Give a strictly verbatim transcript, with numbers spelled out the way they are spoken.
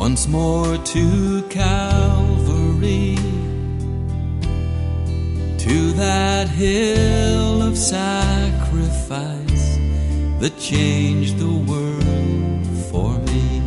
once more to Calvary, to that hill of sacrifice that changed the world for me.